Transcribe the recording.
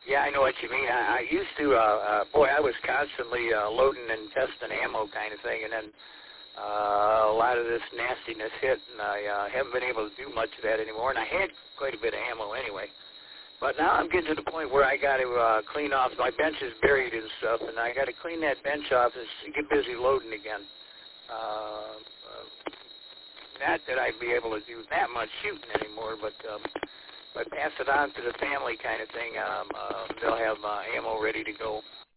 Yeah, I know what you mean. I used to, I was constantly loading and testing ammo kind of thing, and then a lot of this nastiness hit, and I haven't been able to do much of that anymore, and I had quite a bit of ammo anyway. But now I'm getting to the point where I got to clean off. My bench is buried and stuff, and I got to clean that bench off and get busy loading again. Not that I'd be able to do that much shooting anymore, but if I pass it on to the family kind of thing, they'll have ammo ready to go.